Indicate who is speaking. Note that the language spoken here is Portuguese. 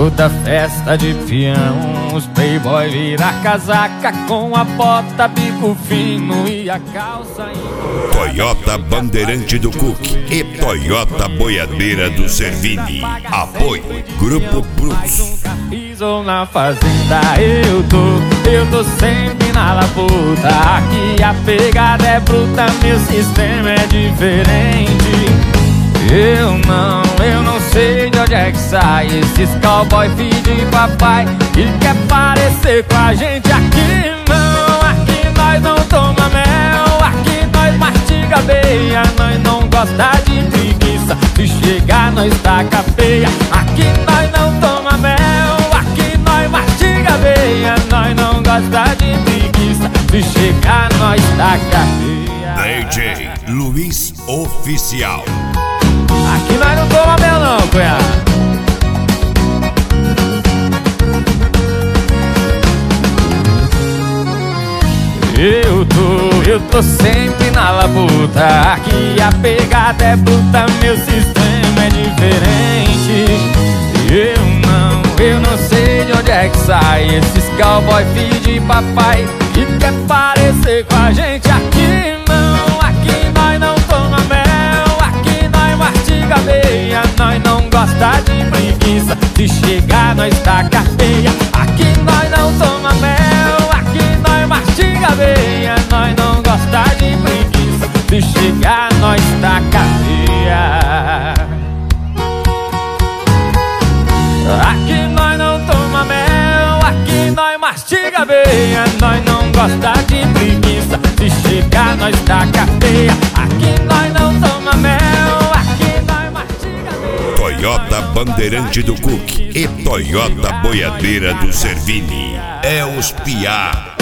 Speaker 1: toda festa de peão, os playboy vira casaca com a bota, bico fino e a calça
Speaker 2: Toyota Bandeirante do Cook e Toyota Boiadeira do Servini. Apoio Grupo Brutus.
Speaker 1: Pisou na fazenda, eu tô sempre na labuta. Aqui a pegada é bruta, meu sistema é diferente. Eu não sei de onde é que sai esses cowboy filho de papai que quer parecer com a gente. Aqui nós não toma mel, aqui nós mastiga beia, nós não gosta de preguiça, se chegar nós taca feia. Aqui nós não toma mel, aqui nós mastiga beia, nós não gosta de preguiça, se chegar nós taca feia.
Speaker 2: DJ Luiz Oficial.
Speaker 1: Aqui nós não toma mel não, cunhado. Eu tô sempre na labuta. Aqui a pegada é bruta, meu sistema é diferente. Eu não sei de onde é que sai esses cowboy filho de papai que quer parecer com a gente. Aqui nós não toma mel, aqui nós mastiga beia, nós não gosta de preguiça, se chegar nós taca feia. Aqui nós não toma mel, aqui nós mastiga beia, nós não gosta de preguiça, se chegar nós taca feia. Aqui nós não toma mel, aqui nós mastiga beia, nós não gosta de preguiça, se chegar nós taca feia. Aqui nós não toma mel, aqui nós mastiga beia.
Speaker 2: Toyota Bandeirante do Cook e Toyota Boiadeira do Servini. É os piá.